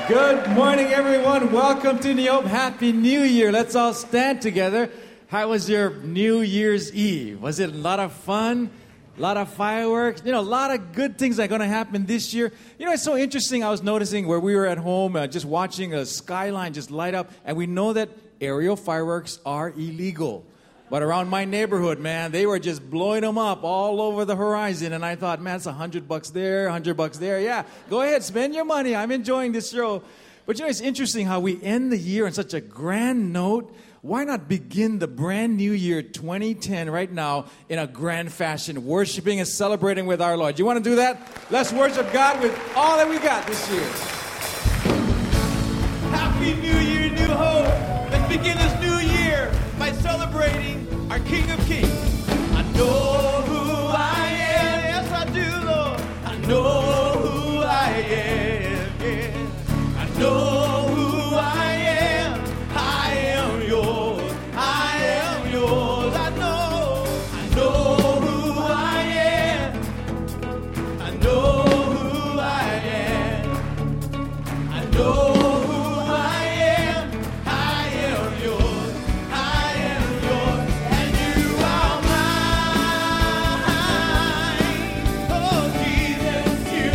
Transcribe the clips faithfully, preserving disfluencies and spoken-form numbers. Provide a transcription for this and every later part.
Good morning, everyone. Welcome to New Hope. Happy New Year. Let's all stand together. How was your New Year's Eve? Was it a lot of fun? A lot of fireworks? You know, a lot of good things are going to happen this year. You know, it's so interesting. I was noticing where we were at home uh, just watching a skyline just light up. And we know that aerial fireworks are illegal. But around my neighborhood, man, they were just blowing them up all over the horizon. And I thought, man, it's a hundred bucks there, a hundred bucks there. Yeah, go ahead, spend your money. I'm enjoying this show. But you know, it's interesting how we end the year on such a grand note. Why not begin the brand new year twenty ten right now in a grand fashion, worshiping and celebrating with our Lord? You want to do that? Let's worship God with all that we got this year. Happy New Year, New Hope. Let's begin this new year by celebrating our King of Kings. I know who I am. Yes, I do, Lord. I know who I am. Yeah. I know who I am. I am yours. I am yours. I know. I know who I am. I know who I am. I know. You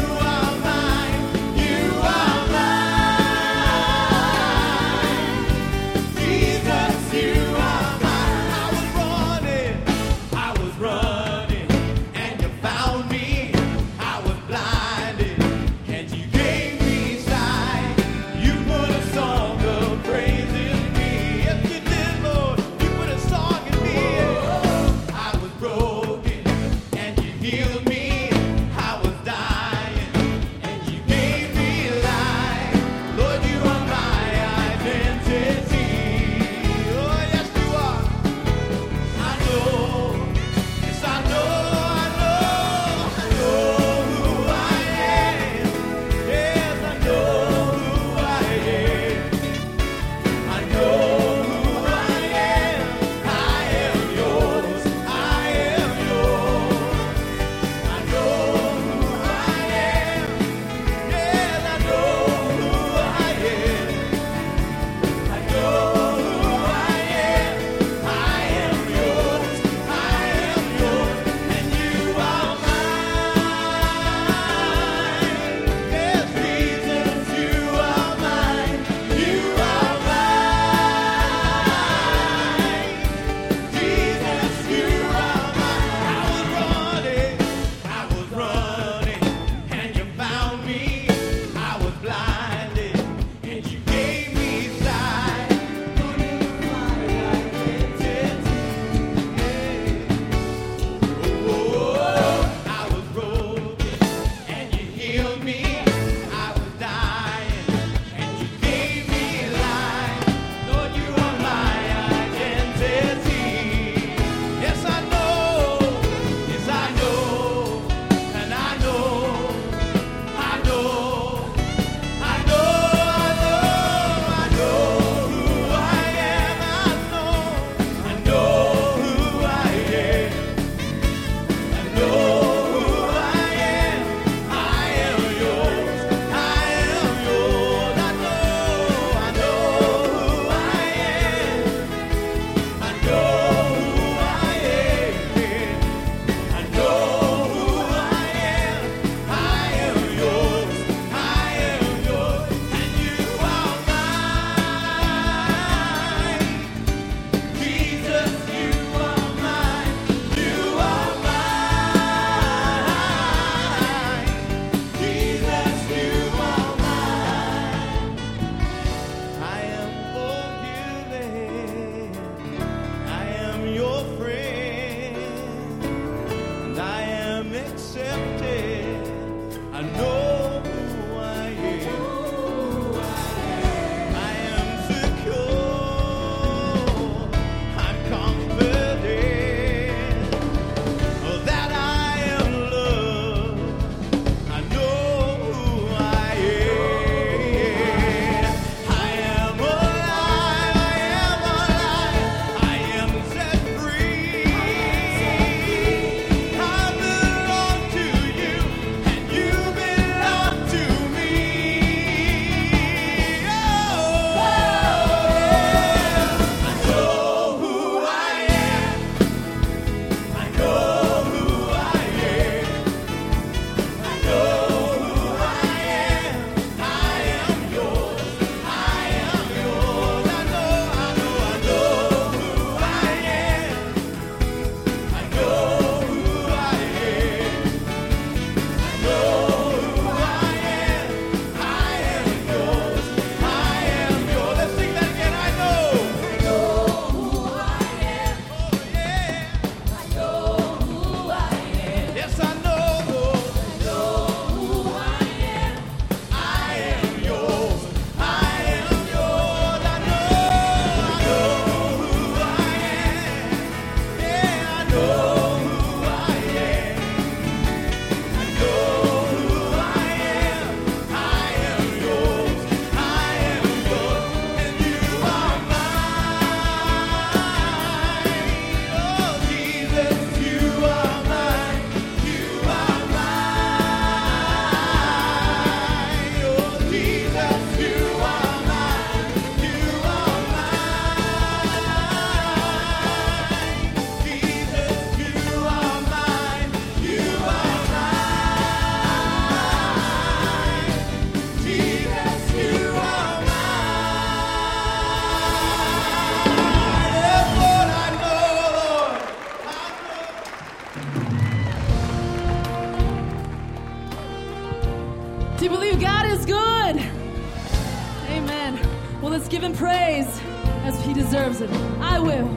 Do you believe God is good? Amen. Well, let's give him praise as he deserves it. I will.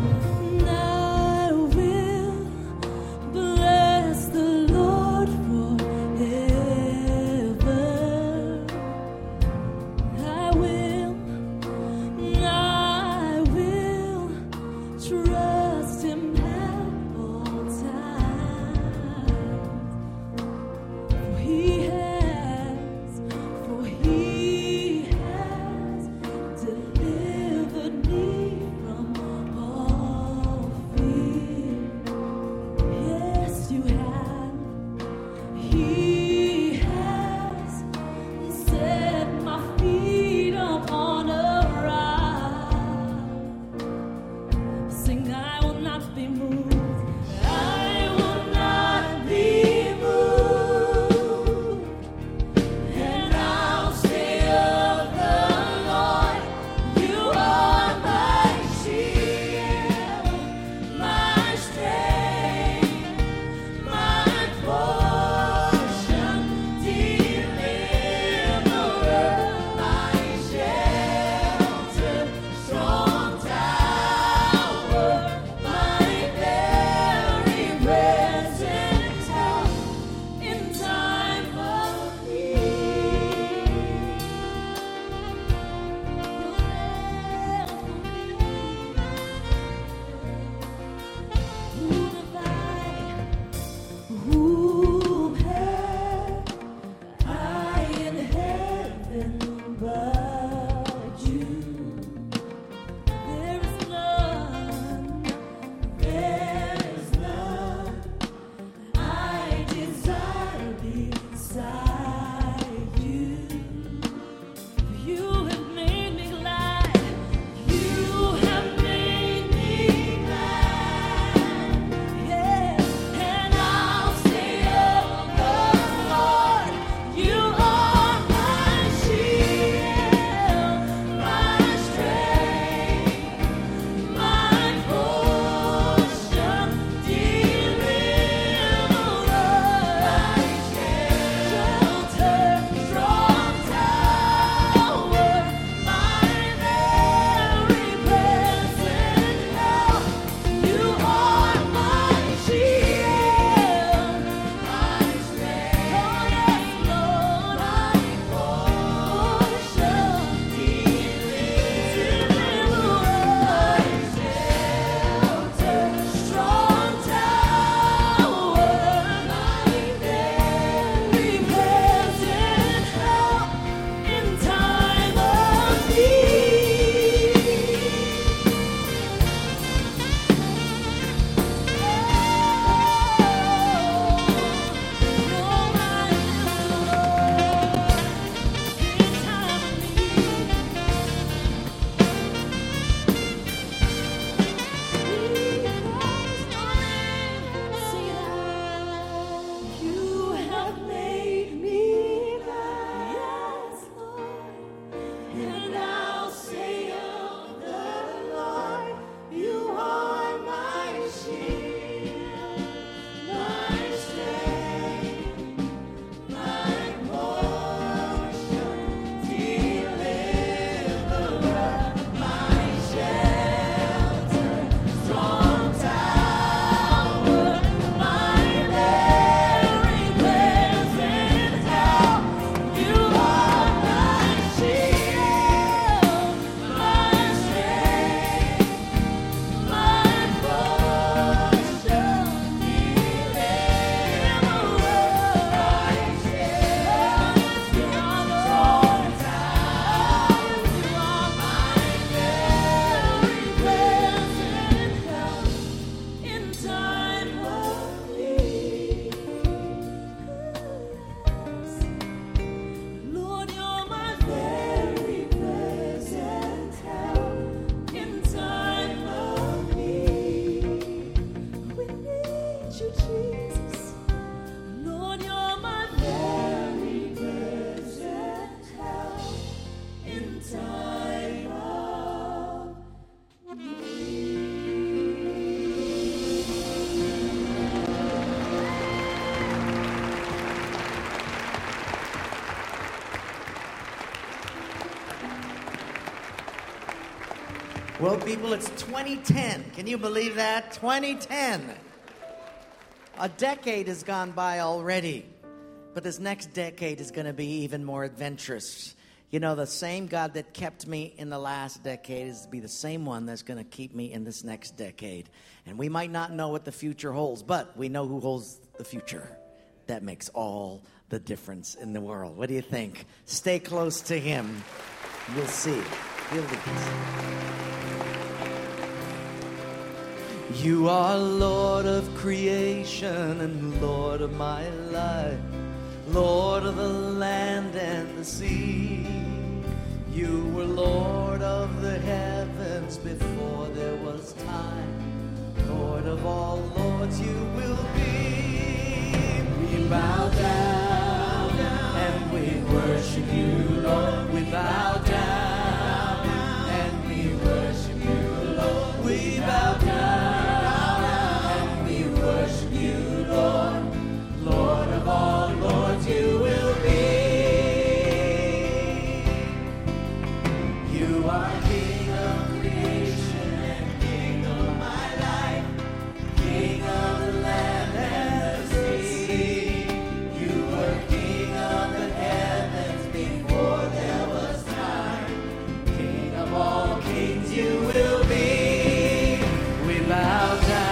I will bless the Lord forever. I will, I will trust him at all times. For he has, for he has delivered me from all Well, people, it's twenty ten. Can you believe that? twenty ten. A decade has gone by already. But this next decade is going to be even more adventurous. You know, the same God that kept me in the last decade is to be the same one that's going to keep me in this next decade. And we might not know what the future holds, but we know who holds the future. That makes all the difference in the world. What do you think? Stay close to him. You'll see. You'll be. You are Lord of creation and Lord of my life, Lord of the land and the sea. You were Lord of the heavens before there was time. Lord of all lords you will be. We bow down and we worship you, Lord. We bow down and we worship you, Lord. We bow down. Lord, Lord of all lords you will be. You are King of creation and King of my life, King of the land and the sea. You were King of the heavens before there was time. King of all kings you will be. We bow down.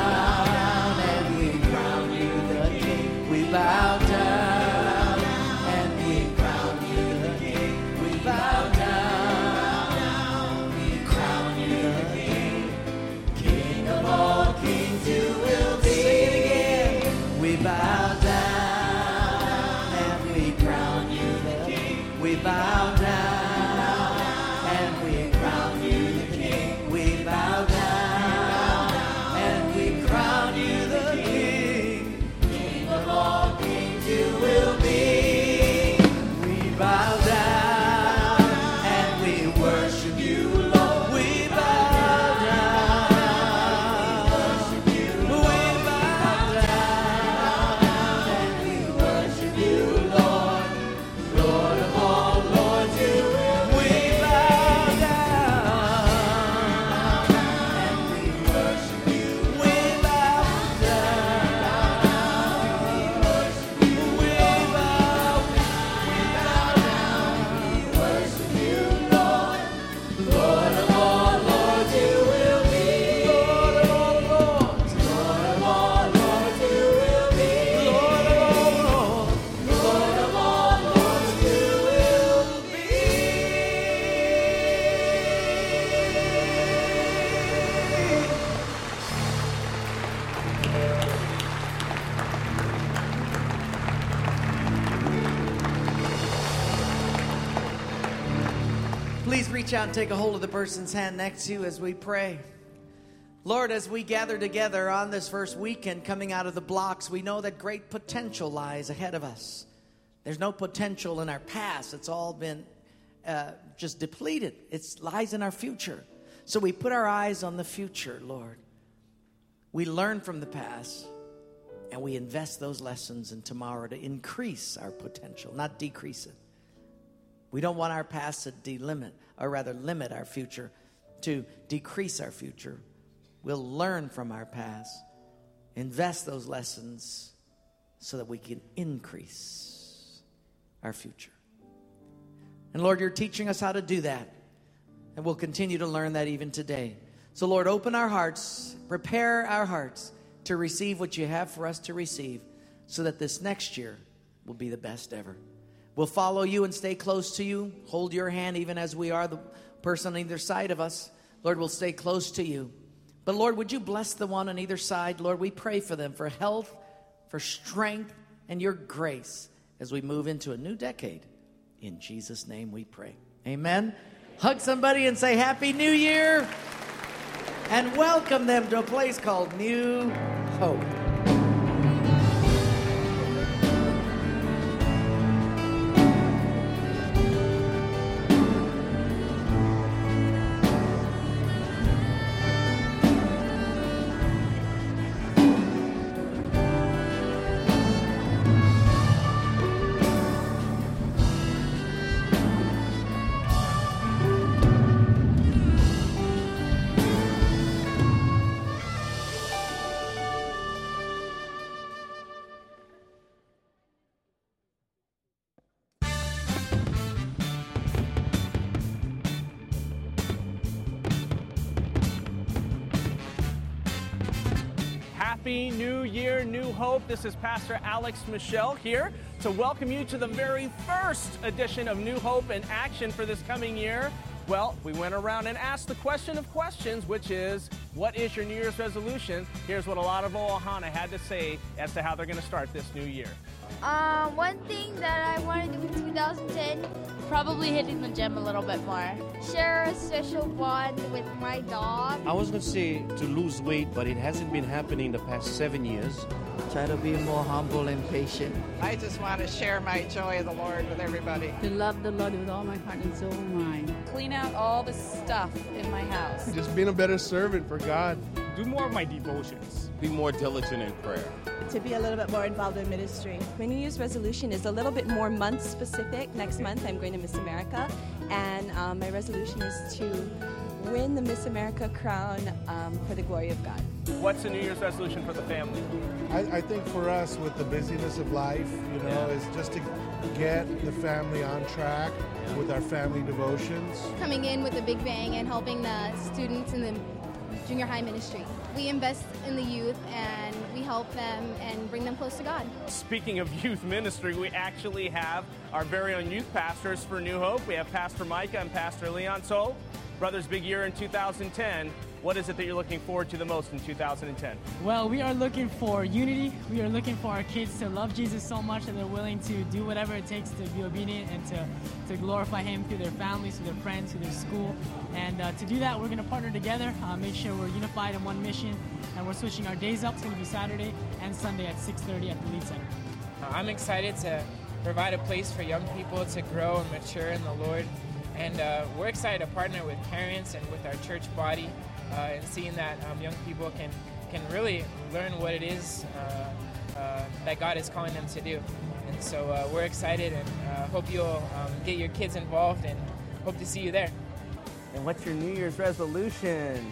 Bow down and we crown you the King. We bow down, we crown you the King. King of all kings you will be. Say it again. We bow down and we crown you the King. We bow down and we crown you the King. We bow down and we crown you the King. King of all you will be. We bow down and we worship you, Lord. We bow down. We bow down and we worship you, Lord. Lord of all lords, you will. We bow down and we worship you. We bow down. Please reach out and take a hold of the person's hand next to you as we pray. Lord, as we gather together on this first weekend coming out of the blocks, we know that great potential lies ahead of us. There's no potential in our past. It's all been uh, just depleted. It lies in our future. So we put our eyes on the future, Lord. We learn from the past, and we invest those lessons in tomorrow to increase our potential, not decrease it. We don't want our past to delimit, or rather limit our future, to decrease our future. We'll learn from our past, invest those lessons so that we can increase our future. And Lord, you're teaching us how to do that. And we'll continue to learn that even today. So Lord, open our hearts, prepare our hearts to receive what you have for us to receive so that this next year will be the best ever. We'll follow you and stay close to you. Hold your hand even as we are the person on either side of us. Lord, we'll stay close to you. But Lord, would you bless the one on either side? Lord, we pray for them for health, for strength, and your grace as we move into a new decade. In Jesus' name we pray. Amen. Hug somebody and say Happy New Year. And welcome them to a place called New Hope. Happy New Year, New Hope. This is Pastor Alex Michelle here to welcome you to the very first edition of New Hope in Action for this coming year. Well, we went around and asked the question of questions, which is, what is your New Year's resolution? Here's what a lot of Ohana had to say as to how they're going to start this new year. Um, one thing that I want to do in two thousand ten, probably hitting the gym a little bit more. Share a special bond with my dog. I was going to say to lose weight, but it hasn't been happening the past seven years. Try to be more humble and patient. I just want to share my joy of the Lord with everybody. To love the Lord with all my heart and soul and mind. Clean out all the stuff in my house. Just being a better servant for God. Do more of my devotions. Be more diligent in prayer. To be a little bit more involved in ministry. My New Year's resolution is a little bit more month specific. Next month I'm going to Miss America, and um, my resolution is to win the Miss America crown um, for the glory of God. What's the New Year's resolution for the family? I, I think for us, with the busyness of life, you know, yeah. is just to get the family on track yeah. with our family devotions. Coming in with a big bang and helping the students in the junior high ministry. We invest in the youth and we help them and bring them close to God. Speaking of youth ministry, we actually have our very own youth pastors for New Hope. We have Pastor Micah and Pastor Leon. So, Brothers, big year in two thousand ten. What is it that you're looking forward to the most in two thousand ten? Well, we are looking for unity. We are looking for our kids to love Jesus so much that they're willing to do whatever it takes to be obedient and to, to glorify Him through their families, through their friends, through their school. And uh, to do that, we're going to partner together, uh, make sure we're unified in one mission, and we're switching our days up. It's going to be Saturday and Sunday at six thirty at the Lead Center. I'm excited to provide a place for young people to grow and mature in the Lord. And uh, we're excited to partner with parents and with our church body uh, and seeing that um, young people can, can really learn what it is uh, uh, that God is calling them to do. And so uh, we're excited and uh, hope you'll um, get your kids involved and hope to see you there. And what's your New Year's resolution?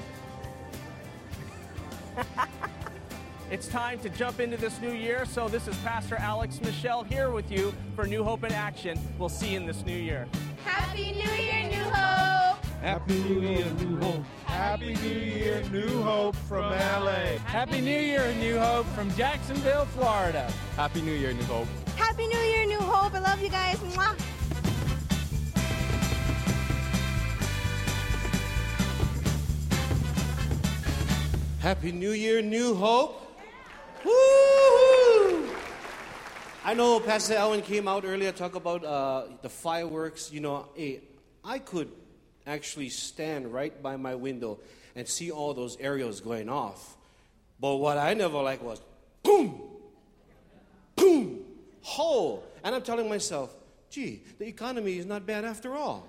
It's time to jump into this new year. So this is Pastor Alex Michelle here with you for New Hope in Action. We'll see you in this new year. Happy New Year, New Hope! Happy New Year, New Hope! Happy New Year, New Hope from L A! Happy New Year, New Hope from Jacksonville, Florida! Happy New Year, New Hope! Happy New Year, New Hope! I love you guys! Mwah. Happy New Year, New Hope! Woo! I know Pastor Alvin came out earlier to talk about uh, the fireworks. You know, hey, I could actually stand right by my window and see all those aerials going off. But what I never liked was boom, boom, ho. And I'm telling myself, gee, the economy is not bad after all.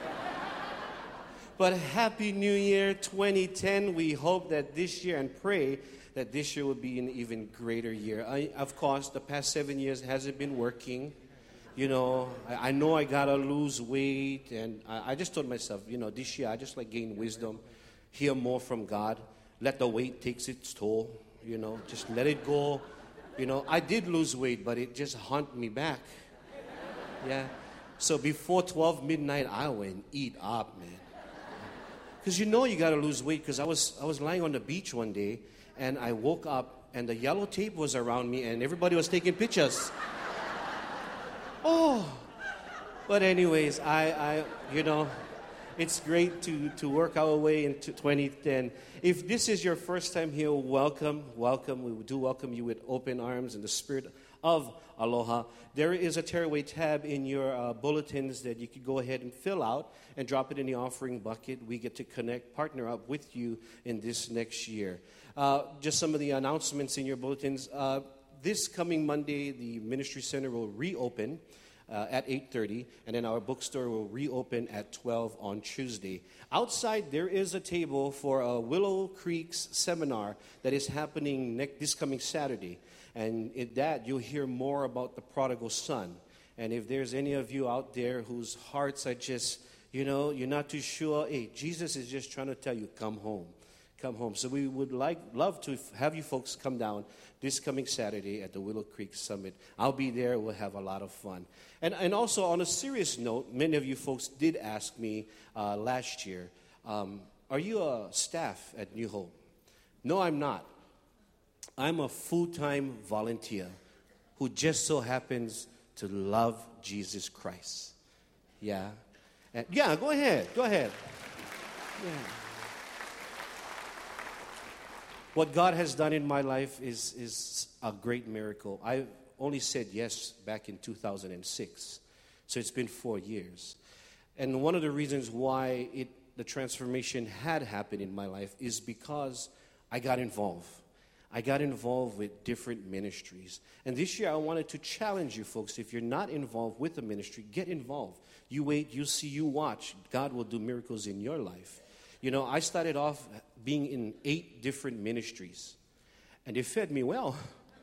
But Happy New Year twenty ten. We hope that this year and pray that this year will be an even greater year. I, of course, the past seven years hasn't been working. You know, I, I know I got to lose weight. And I, I just told myself, you know, this year I just like gain wisdom, hear more from God, let the weight take its toll, you know, just let it go. You know, I did lose weight, but it just haunted me back. Yeah. So before twelve midnight, I went eat up, man. Because you know you got to lose weight. Because I was, I was lying on the beach one day, and I woke up, and the yellow tape was around me, and everybody was taking pictures. Oh. But anyways, I, I, you know, it's great to, to work our way into twenty ten. If this is your first time here, welcome, welcome. We do welcome you with open arms and the spirit of aloha. There is a tearaway tab in your uh, bulletins that you could go ahead and fill out and drop it in the offering bucket. We get to connect, partner up with you in this next year. Uh, just some of the announcements in your bulletins. Uh, this coming Monday, the Ministry Center will reopen uh, at eight thirty, and then our bookstore will reopen at twelve on Tuesday. Outside, there is a table for a Willow Creeks seminar that is happening next, this coming Saturday. And in that, you'll hear more about the prodigal son. And if there's any of you out there whose hearts are just, you know, you're not too sure, hey, Jesus is just trying to tell you, come home. Come home. So we would like, love to have you folks come down this coming Saturday at the Willow Creek Summit. I'll be there. We'll have a lot of fun. And, and also, on a serious note, many of you folks did ask me uh, last year, um, are you a staff at New Hope? No, I'm not. I'm a full-time volunteer who just so happens to love Jesus Christ. Yeah. And, yeah, go ahead. Go ahead. Yeah. What God has done in my life is, is a great miracle. I only said yes back in two thousand six. So it's been four years. And one of the reasons why it, the transformation had happened in my life is because I got involved. I got involved with different ministries. And this year I wanted to challenge you folks. If you're not involved with the ministry, get involved. You wait, you see, you watch. God will do miracles in your life. You know, I started off being in eight different ministries. And they fed me well.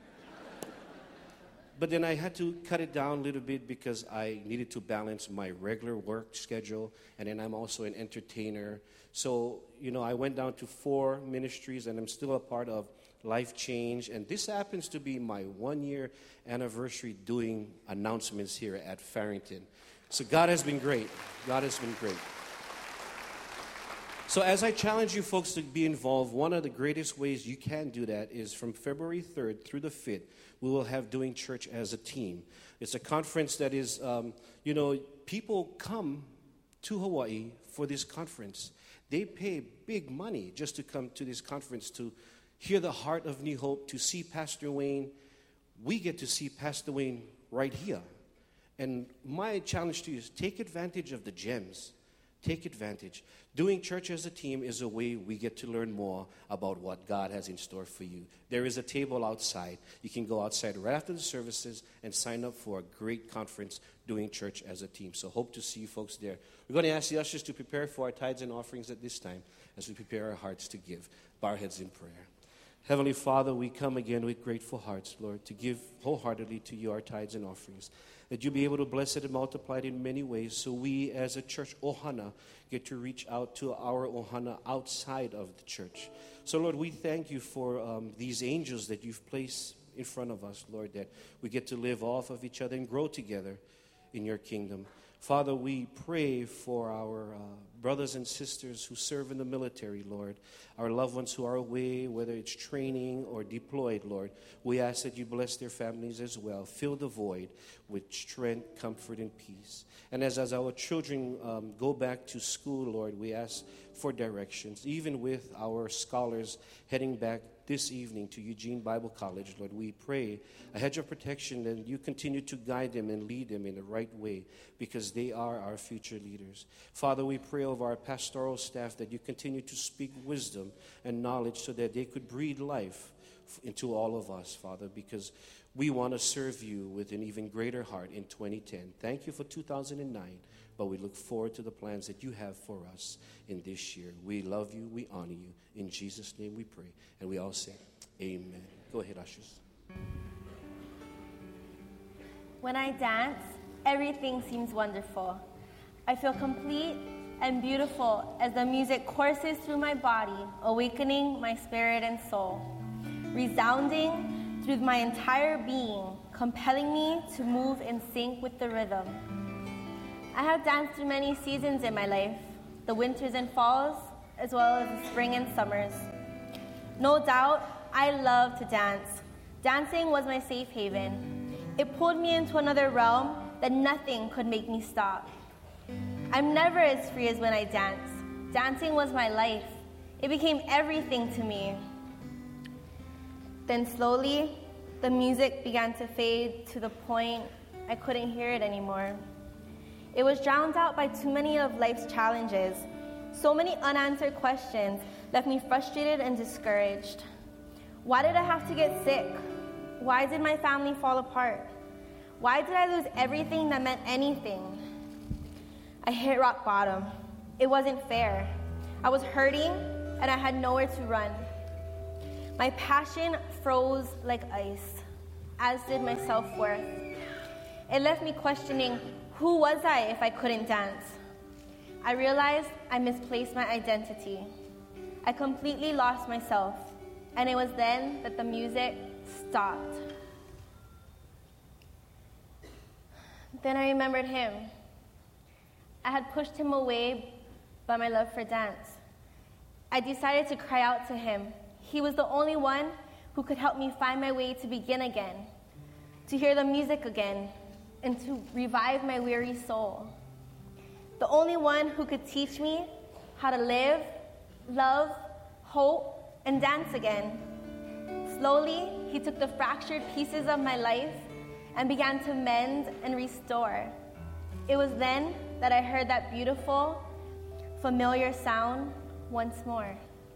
But then I had to cut it down a little bit because I needed to balance my regular work schedule. And then I'm also an entertainer. So, you know, I went down to four ministries, and I'm still a part of Life Change. And this happens to be my one-year anniversary doing announcements here at Farrington. So God has been great. God has been great. So as I challenge you folks to be involved, one of the greatest ways you can do that is from February third through the fifth, we will have Doing Church as a Team. It's a conference that is, um, you know, people come to Hawaii for this conference. They pay big money just to come to this conference to hear the heart of New Hope, to see Pastor Wayne. We get to see Pastor Wayne right here. And my challenge to you is take advantage of the gems. Take advantage. Doing church as a team is a way we get to learn more about what God has in store for you. There is a table outside. You can go outside right after the services and sign up for a great conference, Doing Church as a Team. So hope to see you folks there. We're going to ask the ushers to prepare for our tithes and offerings at this time as we prepare our hearts to give. Bow our heads in prayer. Heavenly Father, we come again with grateful hearts, Lord, to give wholeheartedly to you our tithes and offerings, that you'll be able to bless it and multiply it in many ways, so we as a church, Ohana, get to reach out to our Ohana outside of the church. So, Lord, we thank you for um, these angels that you've placed in front of us, Lord, that we get to live off of each other and grow together in your kingdom. Father, we pray for our uh, brothers and sisters who serve in the military, Lord, our loved ones who are away, whether it's training or deployed, Lord. We ask that you bless their families as well. Fill the void with strength, comfort, and peace. And as, as our children um, go back to school, Lord, we ask for directions. Even with our scholars heading back this evening to Eugene Bible College, Lord, we pray a hedge of protection, and you continue to guide them and lead them in the right way, because they are our future leaders. Father, we pray over our pastoral staff that you continue to speak wisdom and knowledge so that they could breathe life into all of us, Father, because we want to serve you with an even greater heart in twenty ten. Thank you for two thousand nine, but we look forward to the plans that you have for us in this year. We love you. We honor you. In Jesus' name we pray. And we all say, amen. Go ahead, ushers. When I dance, everything seems wonderful. I feel complete and beautiful as the music courses through my body, awakening my spirit and soul, resounding through my entire being, compelling me to move in sync with the rhythm. I have danced through many seasons in my life, the winters and falls, as well as the spring and summers. No doubt, I love to dance. Dancing was my safe haven. It pulled me into another realm that nothing could make me stop. I'm never as free as when I dance. Dancing was my life. It became everything to me. Then slowly, the music began to fade to the point I couldn't hear it anymore. It was drowned out by too many of life's challenges. So many unanswered questions left me frustrated and discouraged. Why did I have to get sick? Why did my family fall apart? Why did I lose everything that meant anything? I hit rock bottom. It wasn't fair. I was hurting, and I had nowhere to run. My passion froze like ice, as did my self-worth. It left me questioning, who was I if I couldn't dance? I realized I misplaced my identity. I completely lost myself, and it was then that the music stopped. Then I remembered him. I had pushed him away by my love for dance. I decided to cry out to him. He was the only one who could help me find my way to begin again, to hear the music again, and to revive my weary soul. The only one who could teach me how to live, love, hope, and dance again. Slowly, he took the fractured pieces of my life and began to mend and restore. It was then that I heard that beautiful, familiar sound once more.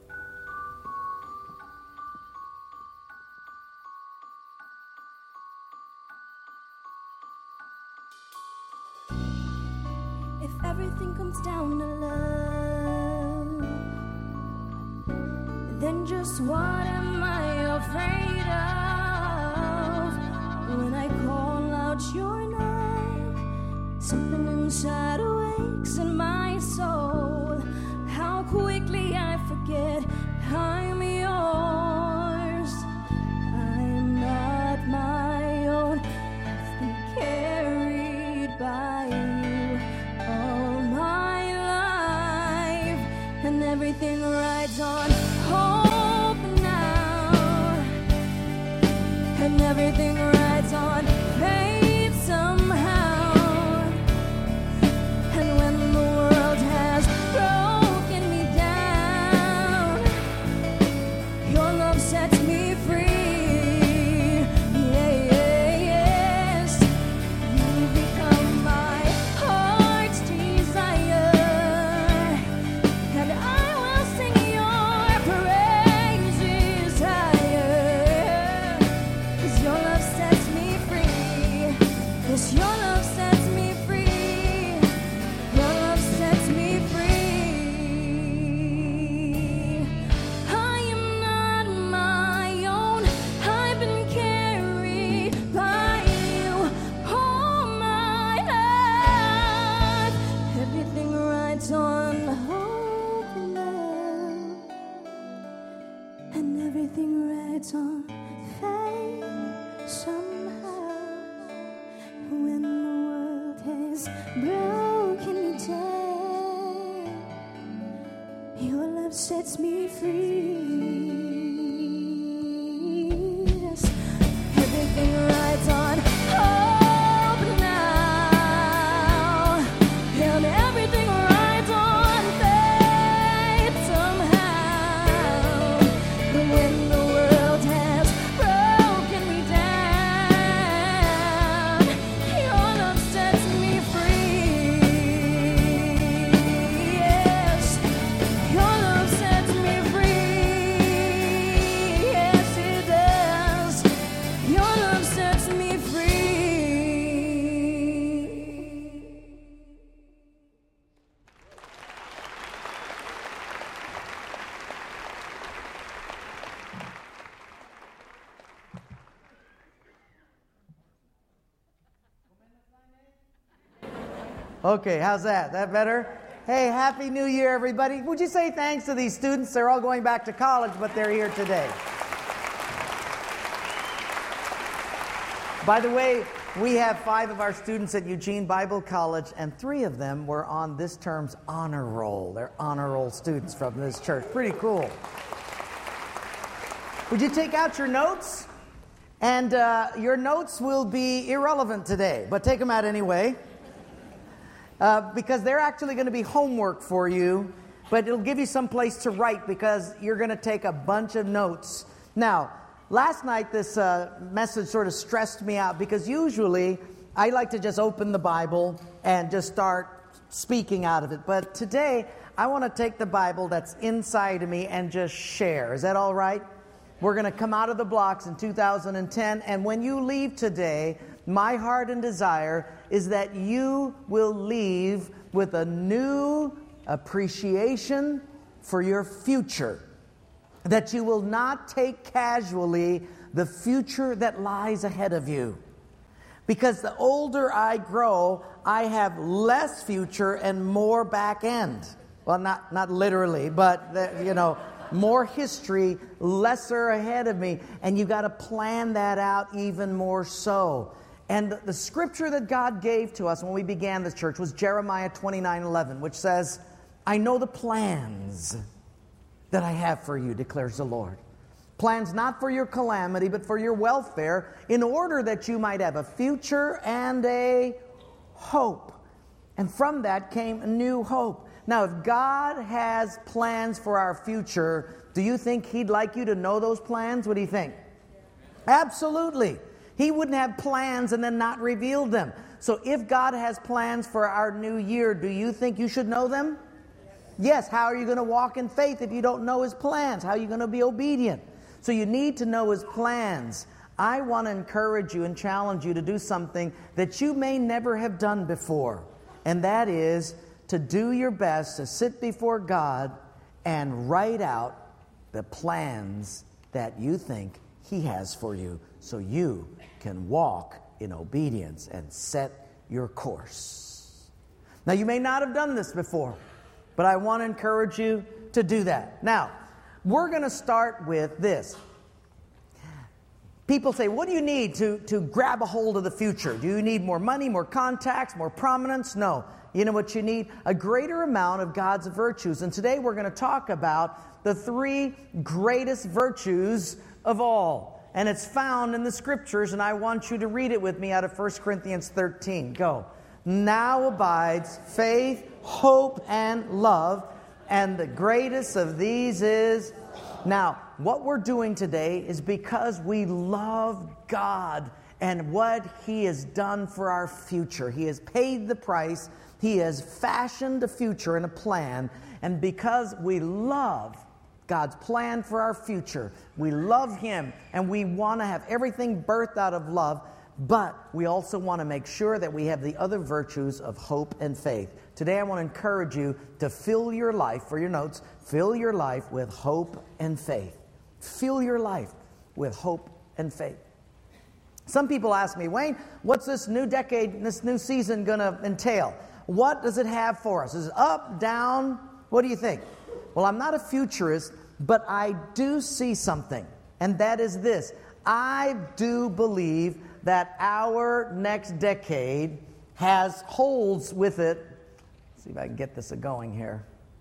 If everything comes down to love, then just what am I afraid of? When I call out your name, something inside awakes in my soul. How quickly I forget I'm yours. I'm not my own. I've been carried by you all my life, and everything rides on hope now, and everything rides on faith somehow. And when the world has broken me down, your love sets me free. Yeah, yeah, yes. You become my heart's desire, and I will sing your praises higher. 'Cause your love sets me free. 'Cause your love sets me free. Your love sets me free. I am not my own. I've been carried by you all my life. Everything rides on hope now, and everything rides on faith somehow. When the world has broken me down, your love sets me free. Yes. Everything rides on hope now, and everything rides on faith somehow. But when the world has broken me down, your love sets me free. Yes, your love sets me free. Yes, it does. Your love sets me free. Okay, how's that? That better? Hey, Happy New Year, everybody. Would you say thanks to these students? They're all going back to college, but they're here today. By the way, we have five of our students at Eugene Bible College, and three of them were on this term's honor roll. They're honor roll students from this church. Pretty cool. Would you take out your notes? And uh, your notes will be irrelevant today, but take them out anyway. Uh, because they're actually going to be homework for you, but it'll give you some place to write because you're going to take a bunch of notes. Now, last night this uh, message sort of stressed me out because usually I like to just open the Bible and just start speaking out of it. But today I want to take the Bible that's inside of me and just share. Is that all right? We're going to come out of the blocks in two thousand ten, and when you leave today, my heart and desire is that you will leave with a new appreciation for your future. That you will not take casually the future that lies ahead of you. Because the older I grow, I have less future and more back end. Well, not, not literally, but, the, you know, more history, lesser ahead of me. And you've got to plan that out even more so. And the scripture that God gave to us when we began this church was Jeremiah twenty-nine eleven, which says, I know the plans that I have for you, declares the Lord. Plans not for your calamity, but for your welfare, in order that you might have a future and a hope. And from that came a new hope. Now, if God has plans for our future, do you think He'd like you to know those plans? What do you think? Absolutely. He wouldn't have plans and then not reveal them. So if God has plans for our new year, do you think you should know them? Yes. How are you going to walk in faith if you don't know His plans? How are you going to be obedient? So you need to know His plans. I want to encourage you and challenge you to do something that you may never have done before. And that is to do your best to sit before God and write out the plans that you think He has for you so you can walk in obedience and set your course. Now, you may not have done this before, but I want to encourage you to do that. Now, we're going to start with this. People say, what do you need to, to grab a hold of the future? Do you need more money, more contacts, more prominence? No. You know what you need? A greater amount of God's virtues. And today we're going to talk about the three greatest virtues of all. And it's found in the Scriptures, and I want you to read it with me out of First Corinthians thirteen. Go. Now abides faith, hope, and love, and the greatest of these is... Now, what we're doing today is because we love God and what He has done for our future. He has paid the price. He has fashioned a future and a plan. And because we love God's plan for our future, we love Him and we want to have everything birthed out of love, but we also want to make sure that we have the other virtues of hope and faith. Today I want to encourage you to fill your life, for your notes, fill your life with hope and faith. Fill your life with hope and faith. Some people ask me, Wayne, what's this new decade, this new season going to entail? What does it have for us? Is it up, down? What do you think? Well, I'm not a futurist, but I do see something, and that is this. I do believe that our next decade has holds with it. Let's see if I can get this going here.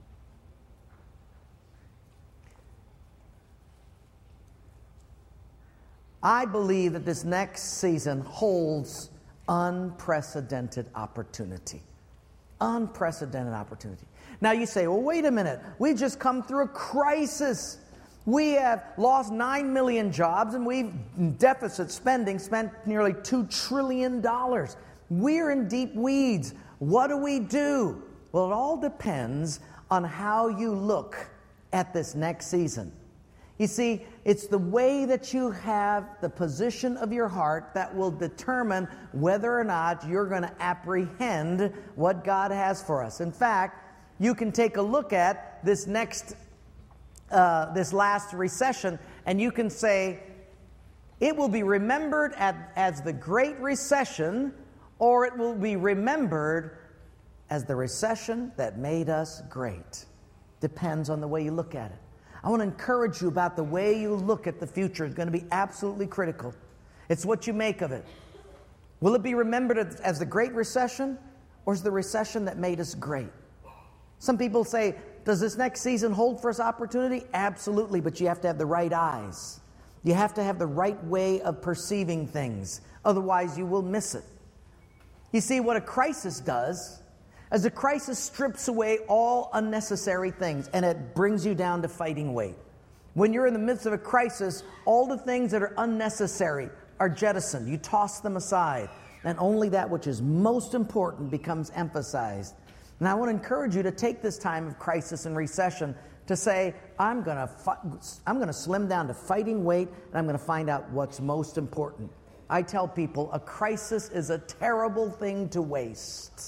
I believe that this next season holds unprecedented opportunity. Unprecedented opportunity. Now you say, well, wait a minute. We've just come through a crisis. We have lost nine million jobs, and we've, in deficit spending, spent nearly two trillion dollars. We're in deep weeds. What do we do? Well, it all depends on how you look at this next season. You see, it's the way that you have the position of your heart that will determine whether or not you're going to apprehend what God has for us. In fact, you can take a look at this next, uh, this last recession, and you can say, it will be remembered at, as the Great Recession, or it will be remembered as the recession that made us great. Depends on the way you look at it. I want to encourage you about the way you look at the future. It's going to be absolutely critical. It's what you make of it. Will it be remembered as the Great Recession, or as the recession that made us great? Some people say, does this next season hold for us opportunity? Absolutely, but you have to have the right eyes. You have to have the right way of perceiving things. Otherwise, you will miss it. You see, what a crisis does as a crisis strips away all unnecessary things, and it brings you down to fighting weight. When you're in the midst of a crisis, all the things that are unnecessary are jettisoned. You toss them aside, and only that which is most important becomes emphasized. And I want to encourage you to take this time of crisis and recession to say, I'm going to fi- I'm going to slim down to fighting weight, and I'm going to find out what's most important. I tell people a crisis is a terrible thing to waste,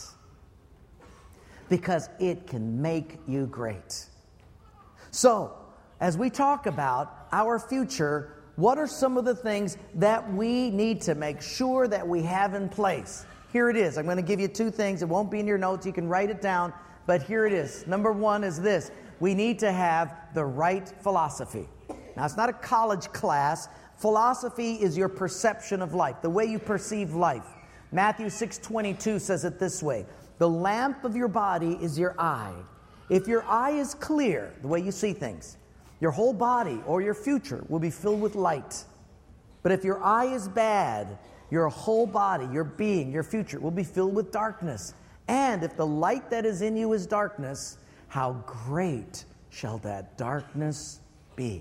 because it can make you great. So, as we talk about our future, what are some of the things that we need to make sure that we have in place? Here it is. I'm going to give you two things. It won't be in your notes. You can write it down, but here it is. Number one is this. We need to have the right philosophy. Now, it's not a college class. Philosophy is your perception of life, the way you perceive life. Matthew six twenty-two says it this way. The lamp of your body is your eye. If your eye is clear, the way you see things, Your whole body or your future will be filled with light. But if your eye is bad, your whole body, your being, your future will be filled with darkness. And if the light that is in you is darkness, how great shall that darkness be?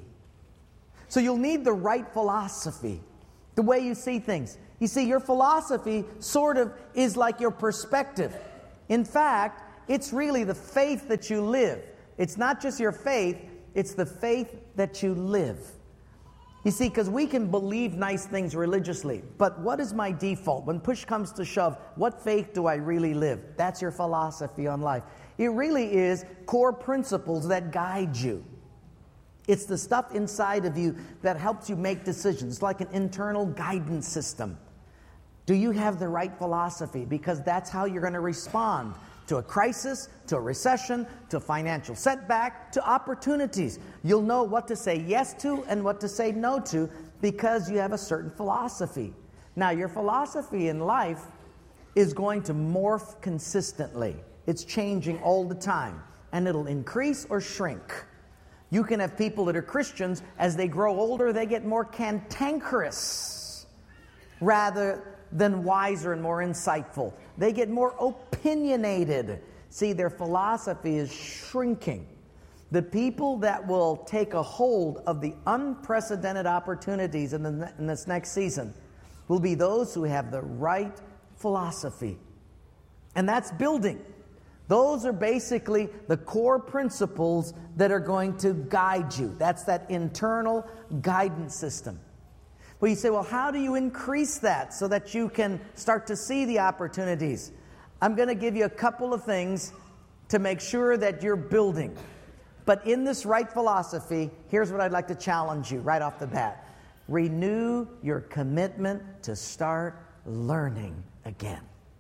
So you'll need the right philosophy, the way you see things. You see, your philosophy sort of is like your perspective. In fact, it's really the faith that you live. It's not just your faith, it's the faith that you live. You see, because we can believe nice things religiously, but what is my default? When push comes to shove, what faith do I really live? That's your philosophy on life. It really is core principles that guide you. It's the stuff inside of you that helps you make decisions. It's like an internal guidance system. Do you have the right philosophy? Because that's how you're going to respond to a crisis, to a recession, to a financial setback, to opportunities. You'll know what to say yes to and what to say no to because you have a certain philosophy. Now, your philosophy in life is going to morph consistently. It's changing all the time, and it'll increase or shrink. You can have people that are Christians, as they grow older, they get more cantankerous rather than wiser and more insightful. They get more opinionated. See, their philosophy is shrinking. The people that will take a hold of the unprecedented opportunities in, the, in this next season will be those who have the right philosophy. And that's building. Those are basically the core principles that are going to guide you. That's that internal guidance system. Well, you say, well, how do you increase that so that you can start to see the opportunities? I'm going to give you a couple of things to make sure that you're building. But in this right philosophy, here's what I'd like to challenge you right off the bat. Renew your commitment to start learning again.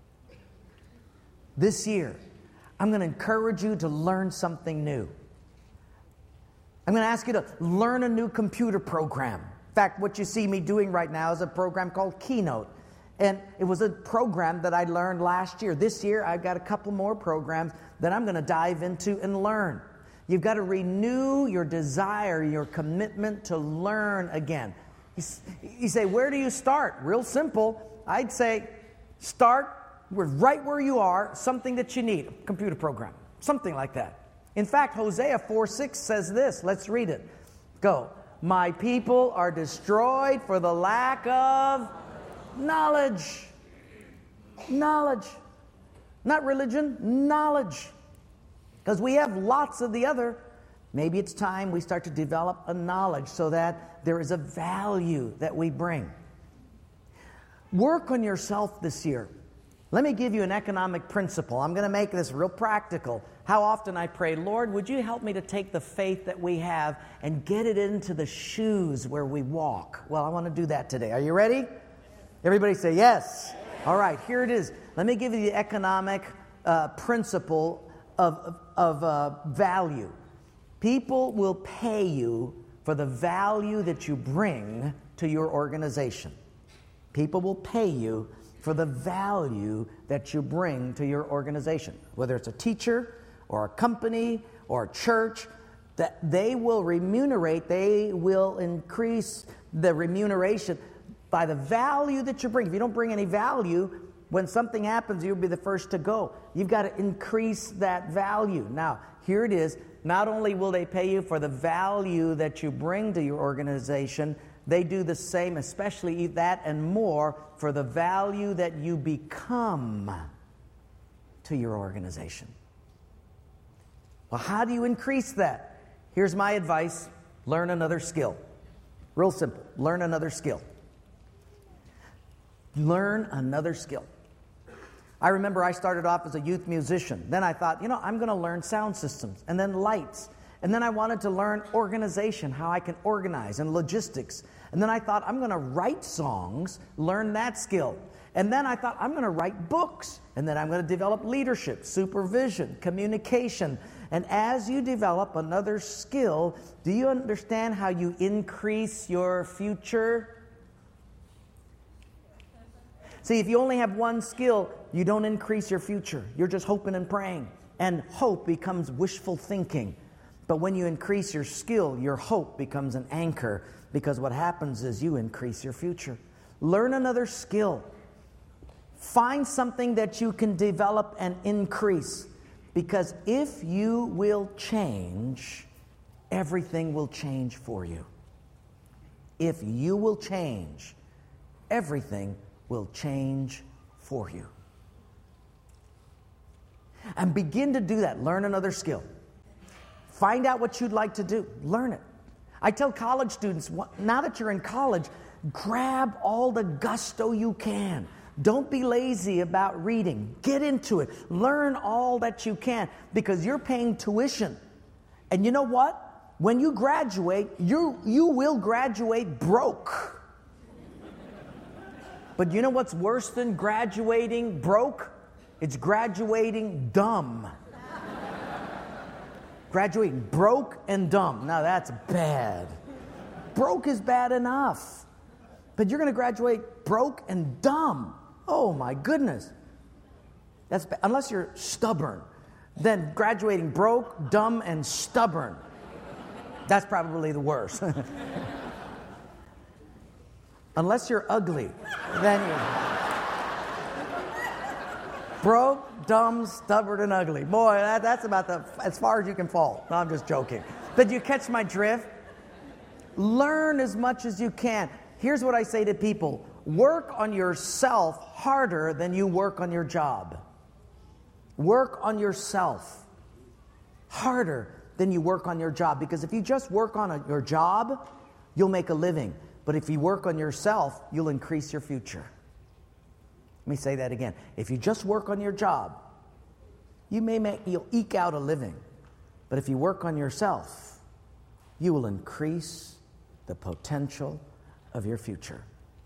This year, I'm going to encourage you to learn something new. I'm going to ask you to learn a new computer program. In fact, what you see me doing right now is a program called Keynote. And it was a program that I learned last year. This year, I've got a couple more programs that I'm going to dive into and learn. You've got to renew your desire, your commitment to learn again. You, you say, where do you start? Real simple. I'd say start with right where you are, something that you need, a computer program, something like that. In fact, Hosea four six says this. Let's read it. Go. My people are destroyed for the lack of knowledge. Knowledge. Not religion, knowledge. Because we have lots of the other. Maybe it's time we start to develop a knowledge so that there is a value that we bring. Work on yourself this year. Let me give you an economic principle. I'm going to make this real practical. How often I pray, Lord, would you help me to take the faith that we have and get it into the shoes where we walk? Well, I want to do that today. Are you ready? Everybody say yes. All right, here it is. Let me give you the economic uh, principle of, of uh, value. People will pay you for the value that you bring to your organization. People will pay you for the value that you bring to your organization. Whether it's a teacher or a company or a church, that they will remunerate, they will increase the remuneration by the value that you bring. If you don't bring any value, when something happens, you'll be the first to go. You've got to increase that value. Now, here it is. Not only will they pay you for the value that you bring to your organization, they do the same, especially that and more, for the value that you become to your organization. Well, how do you increase that? Here's my advice. Learn another skill. Real simple. Learn another skill. Learn another skill. I remember I started off as a youth musician. Then I thought, you know, I'm going to learn sound systems and then lights. And then I wanted to learn organization, how I can organize, and logistics. And then I thought, I'm going to write songs, learn that skill. And then I thought, I'm going to write books. And then I'm going to develop leadership, supervision, communication. And as you develop another skill, do you understand how you increase your future? See, if you only have one skill, you don't increase your future. You're just hoping and praying. And hope becomes wishful thinking. But when you increase your skill, your hope becomes an anchor, because what happens is you increase your future. Learn another skill. Find something that you can develop and increase, because if you will change, everything will change for you. If you will change, everything will change for you. And begin to do that. Learn another skill. Find out what you'd like to do. Learn it. I tell college students, now that you're in college, grab all the gusto you can. Don't be lazy about reading. Get into it. Learn all that you can, because you're paying tuition. And you know what? When you graduate, you, you will graduate broke. But you know what's worse than graduating broke? It's graduating dumb. Graduating broke and dumb. Now that's bad. Broke is bad enough. But you're going to graduate broke and dumb. Oh my goodness. That's bad. Unless you're stubborn. Then graduating broke, dumb, and stubborn. That's probably the worst. Unless you're ugly. Then you're broke, dumb, stubborn, and ugly. Boy, that, that's about the as far as you can fall. No, I'm just joking. But you catch my drift? Learn as much as you can. Here's what I say to people. Work on yourself harder than you work on your job. Work on yourself harder than you work on your job. Because if you just work on a, your job, you'll make a living. But if you work on yourself, you'll increase your future. Let me say that again. If you just work on your job, you may make, you'll eke out a living. But if you work on yourself, you will increase the potential of your future.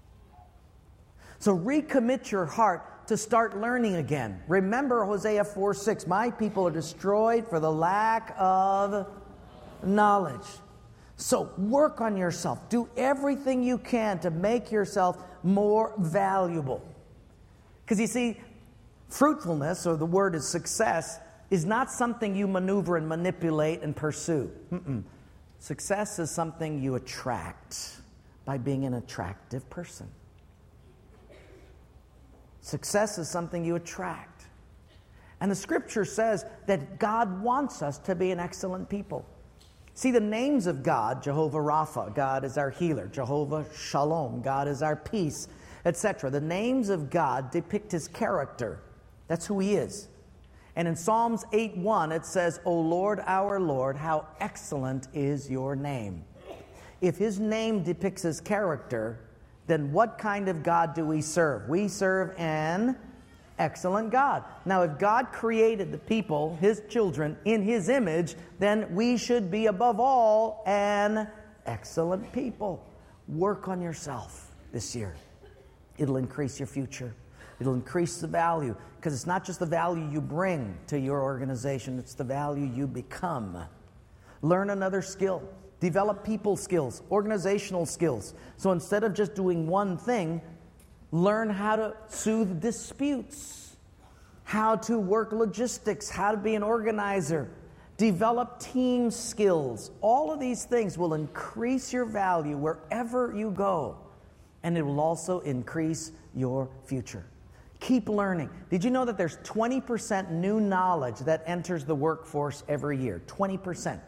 So recommit your heart to start learning again. Remember Hosea four six, my people are destroyed for the lack of knowledge. So work on yourself. Do everything you can to make yourself more valuable. Because you see, fruitfulness, or the word is success, is not something you maneuver and manipulate and pursue. Mm-mm. Success is something you attract by being an attractive person. Success is something you attract. And the scripture says that God wants us to be an excellent people. See, the names of God, Jehovah Rapha, God is our healer. Jehovah Shalom, God is our peace, et cetera. The names of God depict His character. That's who He is. And in Psalms eight one, it says, O Lord, our Lord, how excellent is your name. If His name depicts His character, then what kind of God do we serve? We serve an excellent God. Now, if God created the people, His children, in His image, then we should be, above all, an excellent people. Work on yourself this year. It'll increase your future. It'll increase the value, because it's not just the value you bring to your organization, it's the value you become. Learn another skill. Develop people skills, organizational skills. So instead of just doing one thing, learn how to soothe disputes, how to work logistics, how to be an organizer. Develop team skills. All of these things will increase your value wherever you go, and it will also increase your future. Keep learning. Did you know that there's twenty percent new knowledge that enters the workforce every year? twenty percent.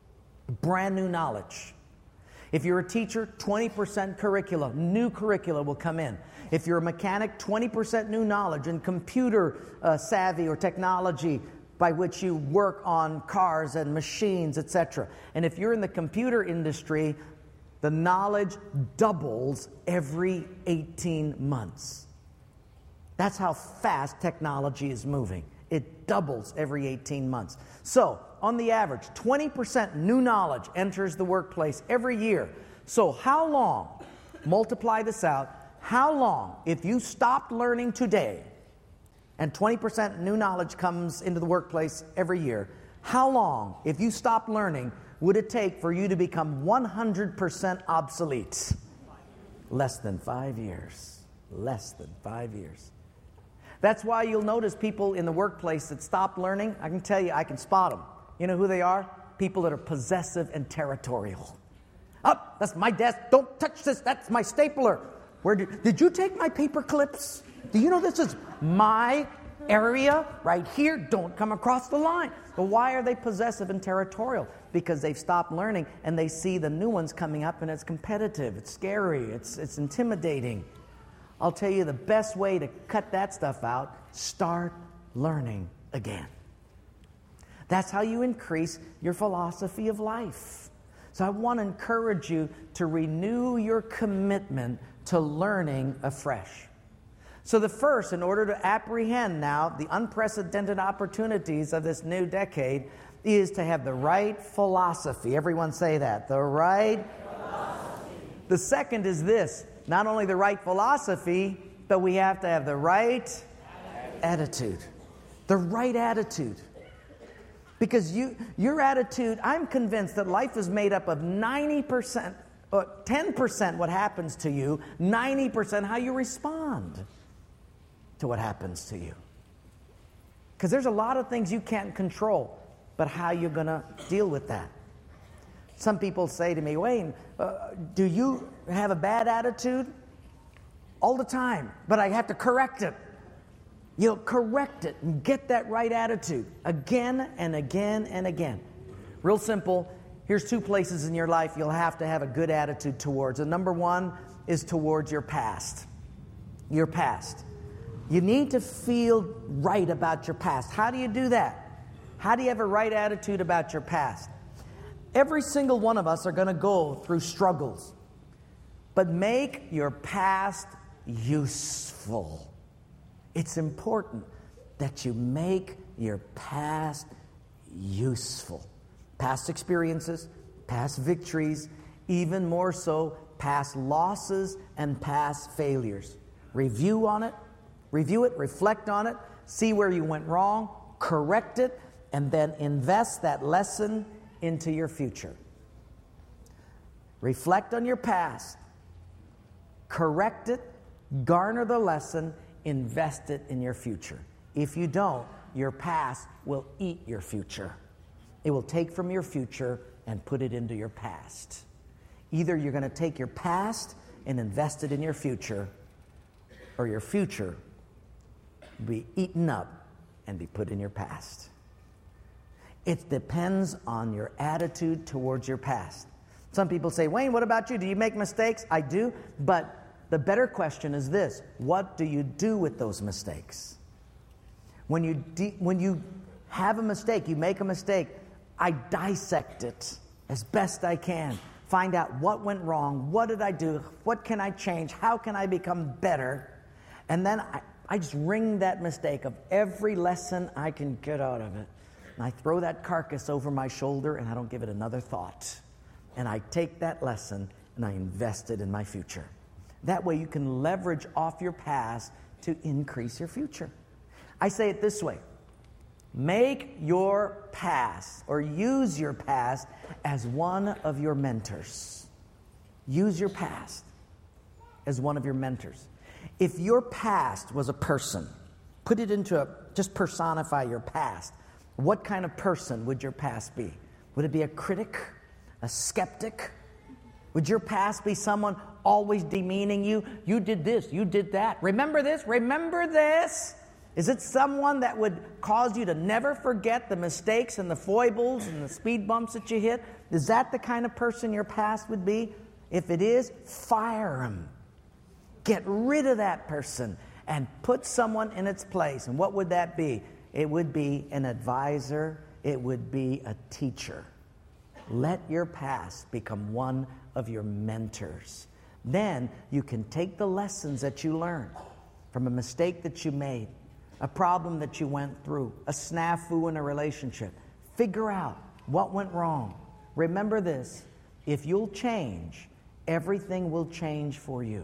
Brand new knowledge. If you're a teacher, twenty percent curriculum, new curricula will come in. If you're a mechanic, twenty percent new knowledge in computer uh, savvy or technology by which you work on cars and machines, et cetera. And if you're in the computer industry, the knowledge doubles every eighteen months. That's how fast technology is moving. It doubles every eighteen months. So, on the average, twenty percent new knowledge enters the workplace every year. So how long, multiply this out, how long, if you stopped learning today, and twenty percent new knowledge comes into the workplace every year, how long, if you stopped learning, would it take for you to become one hundred percent obsolete? Less than five years. Less than five years. That's why you'll notice people in the workplace that stop learning. I can tell you, I can spot them. You know who they are? people that are possessive and territorial. Up, oh, that's my desk. Don't touch this. That's my stapler. Where did, did you take my paper clips? Do you know this is my area right here? Don't come across the line. But why are they possessive and territorial? Because they've stopped learning and they see the new ones coming up and it's competitive. It's scary. It's, it's intimidating. I'll tell you the best way to cut that stuff out, start learning again. That's how you increase your philosophy of life. So I want to encourage you to renew your commitment to learning afresh. So the first, in order to apprehend now the unprecedented opportunities of this new decade, is to have the right philosophy. Everyone say that. The right philosophy. The second is this. Not only the right philosophy, but we have to have the right attitude. The right attitude. Because you, your attitude, I'm convinced that life is made up of ninety percent, or ten percent what happens to you, ninety percent how you respond to what happens to you. Because there's a lot of things you can't control, but how you're going to deal with that. Some people say to me, Wayne, uh, do you have a bad attitude? All the time, but I have to correct it. You'll correct it and get that right attitude again and again and again. Real simple. Here's two places in your life you'll have to have a good attitude towards. And number one is towards your past. Your past. You need to feel right about your past. How do you do that? How do you have a right attitude about your past? Every single one of us are going to go through struggles. But make your past useful. It's important that you make your past useful. Past experiences, past victories, even more so, past losses and past failures. Review on it, review it, reflect on it, see where you went wrong, correct it, and then invest that lesson into your future. Reflect on your past, correct it, garner the lesson, invest it in your future. If you don't, your past will eat your future. It will take from your future and put it into your past. Either you're going to take your past and invest it in your future, or your future will be eaten up and be put in your past. It depends on your attitude towards your past. Some people say, Wayne, what about you? Do you make mistakes? I do, but the better question is this: what do you do with those mistakes? When you de- when you have a mistake, you make a mistake, I dissect it as best I can. Find out what went wrong, what did I do, what can I change, how can I become better? And then I, I just wring that mistake of every lesson I can get out of it. And I throw that carcass over my shoulder and I don't give it another thought. And I take that lesson and I invest it in my future. That way you can leverage off your past to increase your future. I say it this way: make your past, or use your past, as one of your mentors. Use your past as one of your mentors. If your past was a person, put it into a, just personify your past. What kind of person would your past be? Would it be a critic, a skeptic? Would your past be someone always demeaning you? You did this, you did that. Remember this, remember this. Is it someone that would cause you to never forget the mistakes and the foibles and the speed bumps that you hit? Is that the kind of person your past would be? If it is, fire him. Get rid of that person and put someone in its place. And what would that be? It would be an advisor. It would be a teacher. Let your past become one of your mentors. Then you can take the lessons that you learned from a mistake that you made, a problem that you went through, a snafu in a relationship. Figure out what went wrong. Remember this: if you'll change, everything will change for you.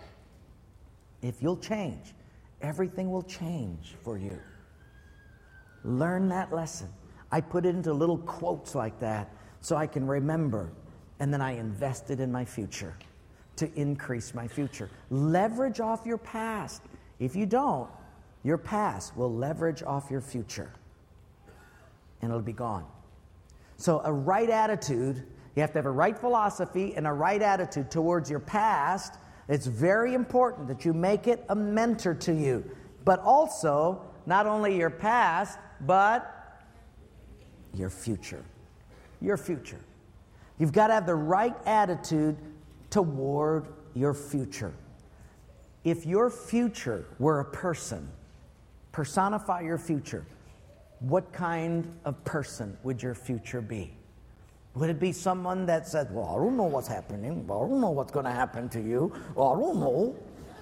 If you'll change, everything will change for you. Learn that lesson. I put it into little quotes like that so I can remember, and then I invest it in my future to increase my future. Leverage off your past. If you don't, your past will leverage off your future, and it'll be gone. So a right attitude, you have to have a right philosophy and a right attitude towards your past. It's very important that you make it a mentor to you. But also, not only your past, but your future. Your future. You've got to have the right attitude toward your future. If your future were a person, personify your future, what kind of person would your future be? Would it be someone that said, well, I don't know what's happening. Well, I don't know what's going to happen to you. Well, I don't know.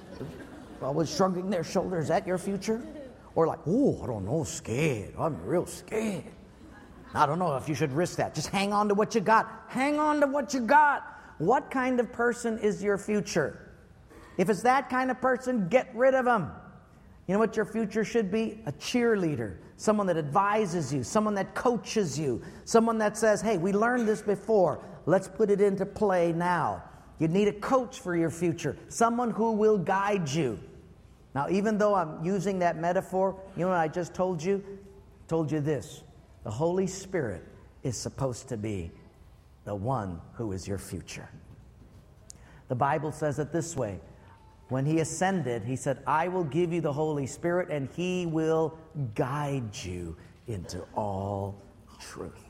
Always shrugging their shoulders. Is that your future? Or like, oh, I don't know, scared. I'm real scared. I don't know if you should risk that. Just hang on to what you got. Hang on to what you got. What kind of person is your future? If it's that kind of person, get rid of them. You know what your future should be? A cheerleader. Someone that advises you. Someone that coaches you. Someone that says, hey, we learned this before. Let's put it into play now. You need a coach for your future. Someone who will guide you. Now, even though I'm using that metaphor, you know what I just told you? I told you this. The Holy Spirit is supposed to be the one who is your future. The Bible says it this way. When he ascended, he said, I will give you the Holy Spirit and he will guide you into all truth.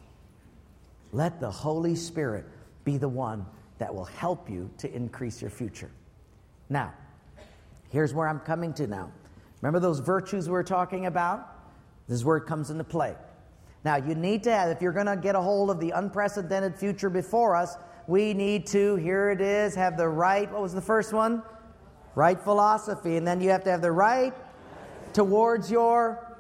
Let the Holy Spirit be the one that will help you to increase your future. Now, here's where I'm coming to now. Remember those virtues we were talking about? This is where it comes into play. Now, you need to have, if you're going to get a hold of the unprecedented future before us, we need to, here it is, have the right, what was the first one? Right philosophy. And then you have to have the right towards your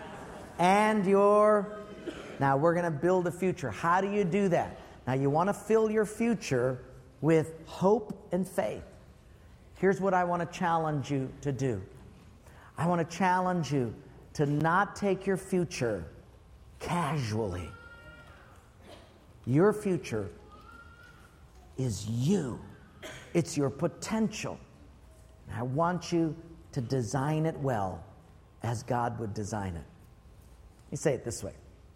and your. Now, we're going to build a future. How do you do that? Now, you want to fill your future with hope and faith. Here's what I want to challenge you to do. I want to challenge you to not take your future casually. Your future is you. It's your potential. And I want you to design it well as God would design it. Let me say it this way.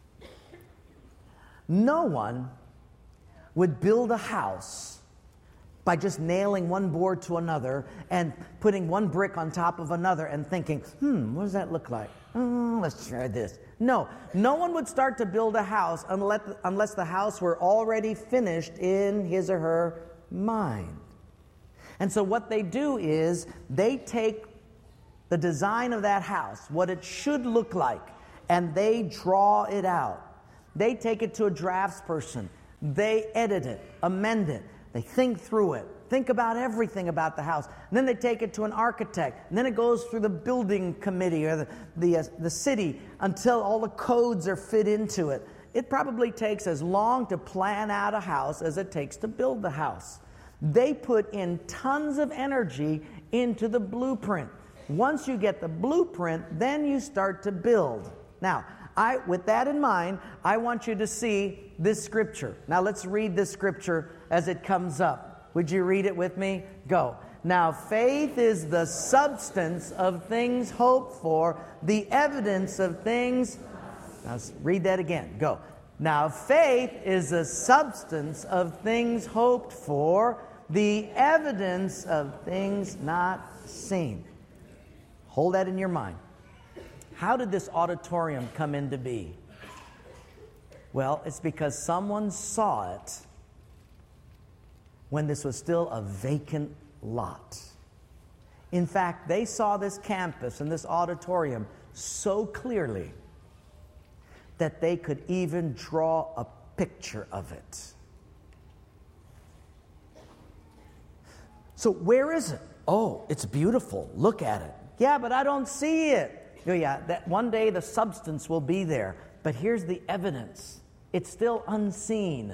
No one would build a house by just nailing one board to another and putting one brick on top of another and thinking, hmm, what does that look like? Oh, let's try this. No, no one would start to build a house unless, unless the house were already finished in his or her mind. And so what they do is they take the design of that house, what it should look like, and they draw it out. They take it to a draftsperson. They edit it, amend it. They think through it. Think about everything about the house. And then they take it to an architect. And then it goes through the building committee or the, the, uh, the city until all the codes are fit into it. It probably takes as long to plan out a house as it takes to build the house. They put in tons of energy into the blueprint. Once you get the blueprint, then you start to build. Now, I, with that in mind, I want you to see this scripture. Now let's read this scripture as it comes up. Would you read it with me? Go. Now faith is the substance of things hoped for, the evidence of things. Now read that again. Go. Now faith is the substance of things hoped for, the evidence of things not seen. Hold that in your mind. How did this auditorium come into being? Well, it's because someone saw it when this was still a vacant lot. In fact, they saw this campus and this auditorium so clearly that they could even draw a picture of it. So where is it? Oh, it's beautiful. Look at it. Yeah, but I don't see it. Oh, yeah, that one day the substance will be there. But here's the evidence. It's still unseen.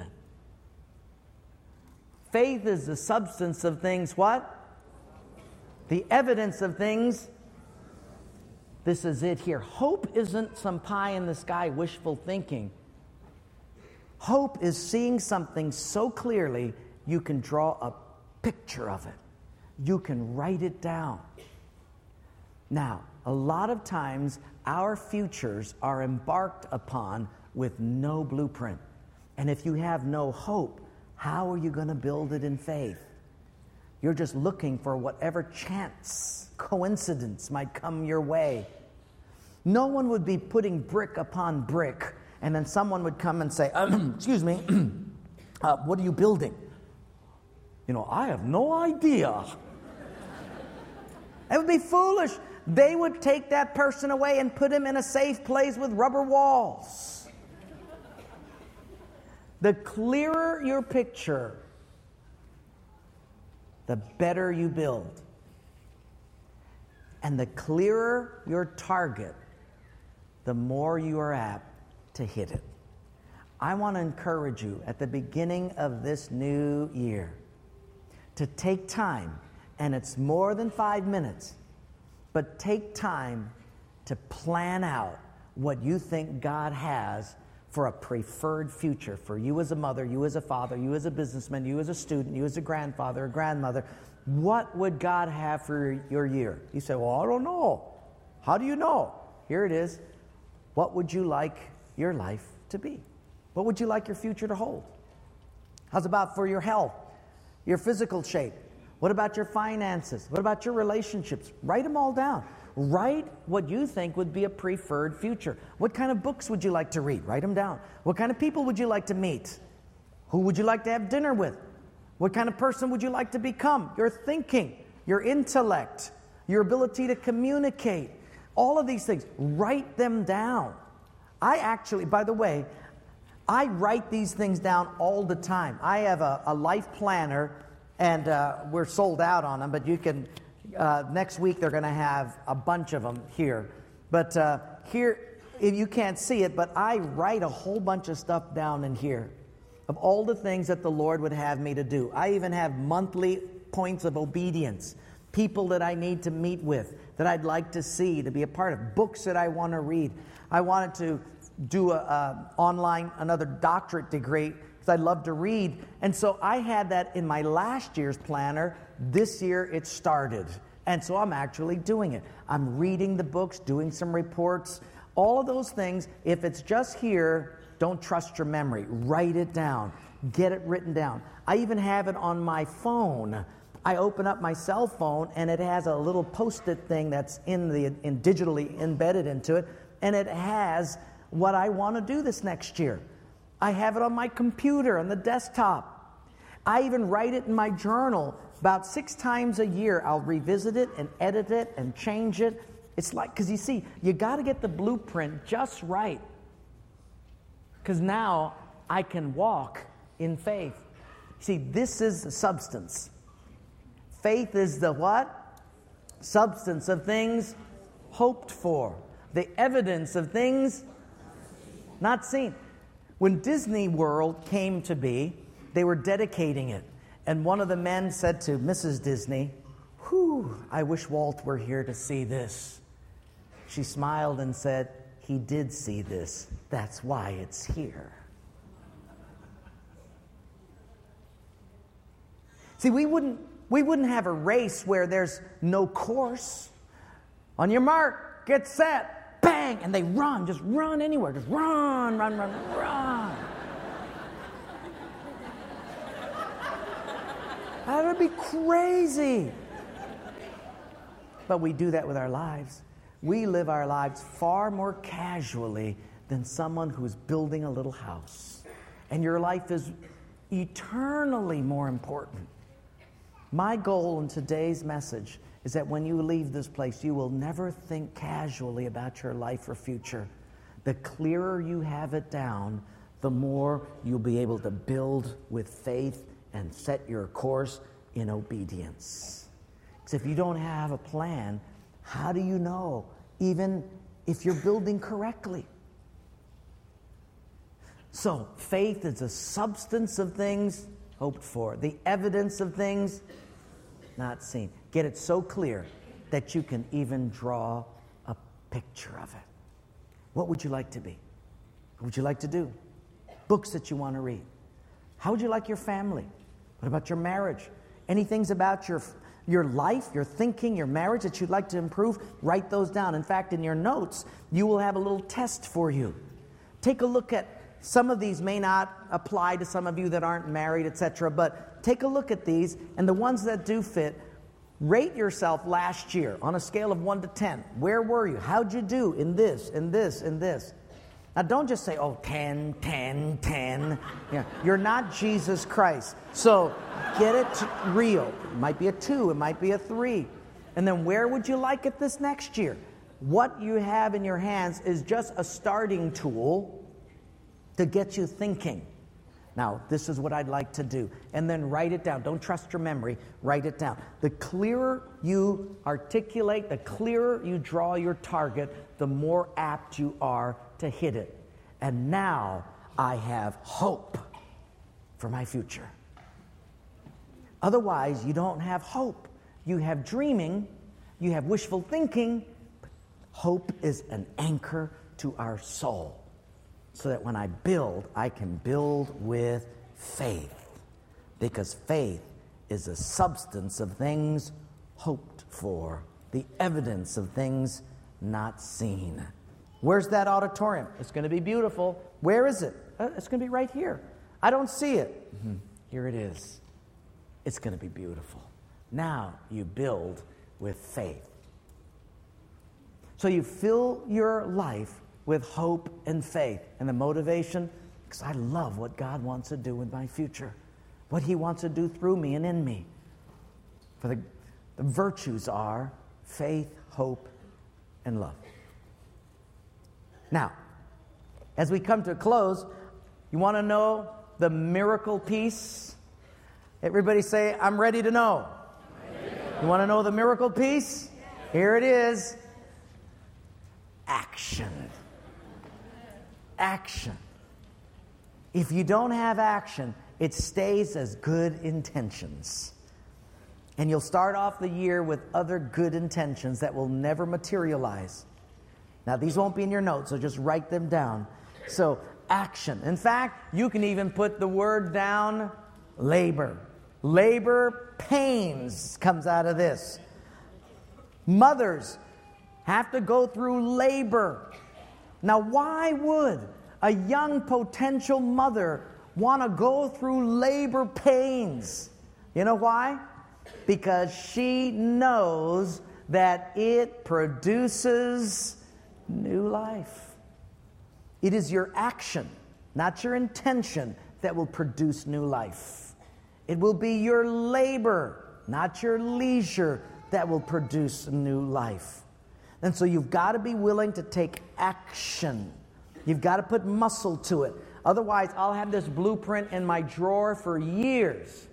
Faith is the substance of things, what? The evidence of things. This is it here. Hope isn't some pie in the sky wishful thinking. Hope is seeing something so clearly you can draw a picture of it. You can write it down. Now, a lot of times our futures are embarked upon with no blueprint. And if you have no hope, how are you going to build it in faith? You're just looking for whatever chance, coincidence might come your way. No one would be putting brick upon brick, and then someone would come and say, excuse me, uh, what are you building? You know, I have no idea. It would be foolish. They would take that person away and put him in a safe place with rubber walls. The clearer your picture, the better you build. And the clearer your target, the more you are apt to hit it. I want to encourage you at the beginning of this new year to take time, and it's more than five minutes, but take time to plan out what you think God has for a preferred future for you as a mother, you as a father, you as a businessman, you as a student, you as a grandfather, a grandmother. What would God have for your year? You say, well, I don't know. How do you know? Here it is. What would you like your life to be? What would you like your future to hold? How's about for your health, your physical shape? What about your finances? What about your relationships? Write them all down. Write what you think would be a preferred future. What kind of books would you like to read? Write them down. What kind of people would you like to meet? Who would you like to have dinner with? What kind of person would you like to become? Your thinking, your intellect, your ability to communicate, all of these things. Write them down. I actually, by the way, I write these things down all the time. I have a, a life planner, and uh, we're sold out on them, but you can... Uh, next week they're going to have a bunch of them here. But uh, here, if you can't see it, but I write a whole bunch of stuff down in here of all the things that the Lord would have me to do. I even have monthly points of obedience, people that I need to meet with, that I'd like to see, to be a part of, books that I want to read. I wanted to do a, a online, another doctorate degree, because I love to read. And so I had that in my last year's planner. This year it started. And so I'm actually doing it. I'm reading the books, doing some reports, all of those things. If it's just here, don't trust your memory. Write it down. Get it written down. I even have it on my phone. I open up my cell phone, and it has a little post-it thing that's in the in digitally embedded into it, and it has what I want to do this next year. I have it on my computer, on the desktop. I even write it in my journal. About six times a year, I'll revisit it and edit it and change it. It's like, because you see, you got to get the blueprint just right. Because now I can walk in faith. See, this is the substance. Faith is the what? Substance of things hoped for. The evidence of things not seen. When Disney World came to be, they were dedicating it. And one of the men said to Missus Disney, "Whew, I wish Walt were here to see this." She smiled and said, "He did see this. That's why it's here." See, we wouldn't, we wouldn't have a race where there's no course. On your mark, get set, bang, and they run. Just run anywhere. Just run, run, run, run. That would be crazy. But we do that with our lives. We live our lives far more casually than someone who's building a little house. And your life is eternally more important. My goal in today's message is that when you leave this place, you will never think casually about your life or future. The clearer you have it down, the more you'll be able to build with faith and set your course in obedience. Because if you don't have a plan, how do you know, even if you're building correctly? So, faith is a substance of things hoped for, the evidence of things not seen. Get it so clear that you can even draw a picture of it. What would you like to be? What would you like to do? Books that you want to read. How would you like your family? What about your marriage? Any things about your your life, your thinking, your marriage that you'd like to improve? Write those down. In fact, in your notes, you will have a little test for you. Take a look at Some of these may not apply to some of you that aren't married, et cetera, but take a look at these, and the ones that do fit, rate yourself last year on a scale of one to ten. Where were you? How'd you do in this, in this, in this? Now, don't just say, oh, ten, ten, ten. Yeah, you're not Jesus Christ. So get it real. It might be a two. It might be a three. And then where would you like it this next year? What you have in your hands is just a starting tool to get you thinking. Now, this is what I'd like to do. And then write it down. Don't trust your memory. Write it down. The clearer you articulate, the clearer you draw your target, the more apt you are to hit it. And now I have hope for my future. Otherwise, you don't have hope. You have dreaming, you have wishful thinking. But hope is an anchor to our soul, so that when I build, I can build with faith. Because faith is the substance of things hoped for, the evidence of things not seen. Where's that auditorium? It's going to be beautiful. Where is it? Uh, it's going to be right here. I don't see it. Mm-hmm. Here it is. It's going to be beautiful. Now you build with faith. So you fill your life with hope and faith. And the motivation, because I love what God wants to do with my future, what He wants to do through me and in me. For the, the virtues are faith, hope, and love. Now, as we come to a close, you want to know the miracle piece? Everybody say, I'm ready to know. You want to know the miracle piece? Here it is. Action. Action. If you don't have action, it stays as good intentions. And you'll start off the year with other good intentions that will never materialize. Now, these won't be in your notes, so just write them down. So, action. In fact, you can even put the word down, labor. Labor pains comes out of this. Mothers have to go through labor. Now, why would a young potential mother want to go through labor pains? You know why? Because she knows that it produces new life. It is your action, not your intention, that will produce new life. It will be your labor, not your leisure, that will produce new life. And so you've got to be willing to take action. You've got to put muscle to it. Otherwise, I'll have this blueprint in my drawer for years.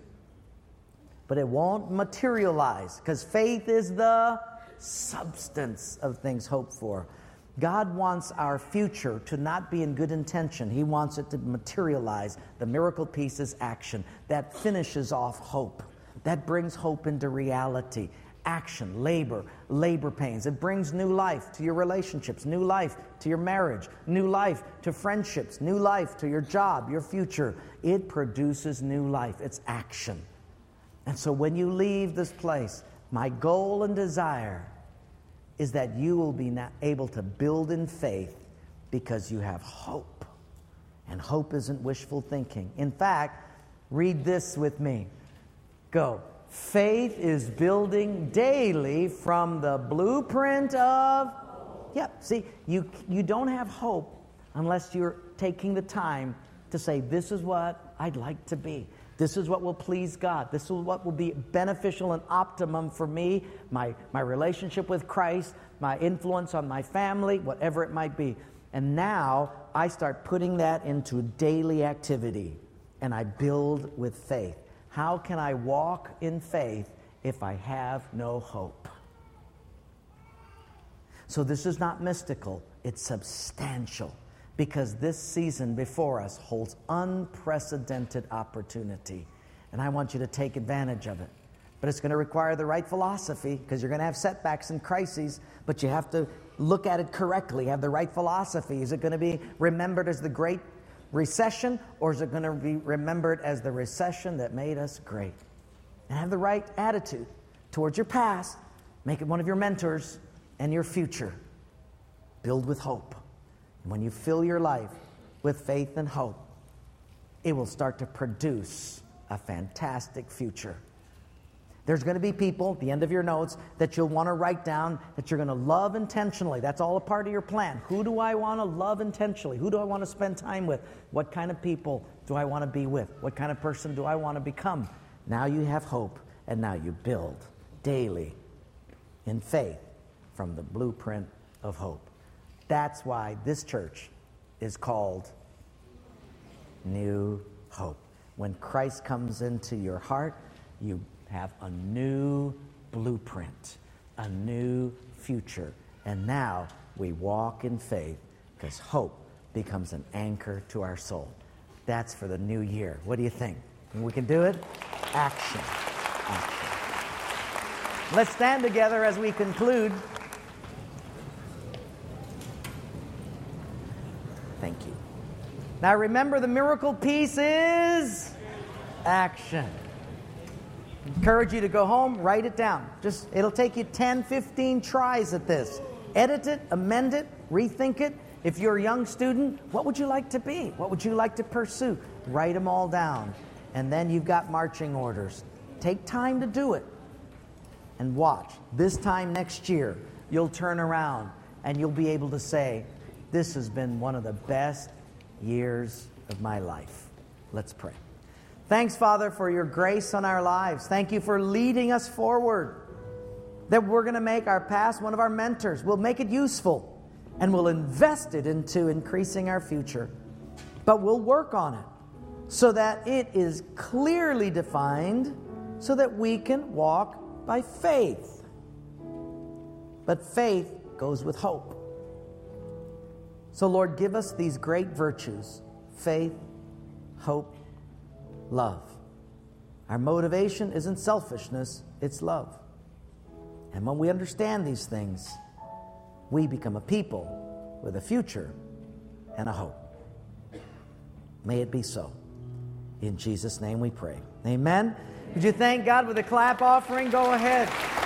But it won't materialize, because faith is the substance of things hoped for. God wants our future to not be in good intention. He wants it to materialize. The miracle piece is action. That finishes off hope. That brings hope into reality. Action, labor, labor pains. It brings new life to your relationships, new life to your marriage, new life to friendships, new life to your job, your future. It produces new life. It's action. And so when you leave this place, my goal and desire is that you will be able to build in faith because you have hope. And hope isn't wishful thinking. In fact, read this with me. Go. Faith is building daily from the blueprint of... Yep, see, you, you don't have hope unless you're taking the time to say, this is what I'd like to be. This is what will please God. This is what will be beneficial and optimum for me, my, my relationship with Christ, my influence on my family, whatever it might be. And now I start putting that into daily activity, and I build with faith. How can I walk in faith if I have no hope? So this is not mystical, it's substantial. Because this season before us holds unprecedented opportunity. And I want you to take advantage of it. But it's going to require the right philosophy, because you're going to have setbacks and crises, but you have to look at it correctly, have the right philosophy. Is it going to be remembered as the Great Recession, or is it going to be remembered as the recession that made us great? And have the right attitude towards your past. Make it one of your mentors and your future. Build with hope. When you fill your life with faith and hope, it will start to produce a fantastic future. There's going to be people at the end of your notes that you'll want to write down that you're going to love intentionally. That's all a part of your plan. Who do I want to love intentionally? Who do I want to spend time with? What kind of people do I want to be with? What kind of person do I want to become? Now you have hope, and now you build daily in faith from the blueprint of hope. That's why this church is called New Hope. When Christ comes into your heart, you have a new blueprint, a new future. And now we walk in faith because hope becomes an anchor to our soul. That's for the new year. What do you think? We can do it? Action. Action. Let's stand together as we conclude. Thank you. Now remember, the miracle piece is action. Encourage you to go home, write it down. Just, it'll take you ten, fifteen tries at this. Edit it, amend it, rethink it. If you're a young student, what would you like to be? What would you like to pursue? Write them all down. And then you've got marching orders. Take time to do it. And watch. This time next year, you'll turn around and you'll be able to say, this has been one of the best years of my life. Let's pray. Thanks, Father, for your grace on our lives. Thank you for leading us forward. That we're going to make our past one of our mentors. We'll make it useful, and we'll invest it into increasing our future. But we'll work on it so that it is clearly defined so that we can walk by faith. But faith goes with hope. So, Lord, give us these great virtues: faith, hope, love. Our motivation isn't selfishness, it's love. And when we understand these things, we become a people with a future and a hope. May it be so. In Jesus' name we pray. Amen. Would you thank God with a clap offering? Go ahead.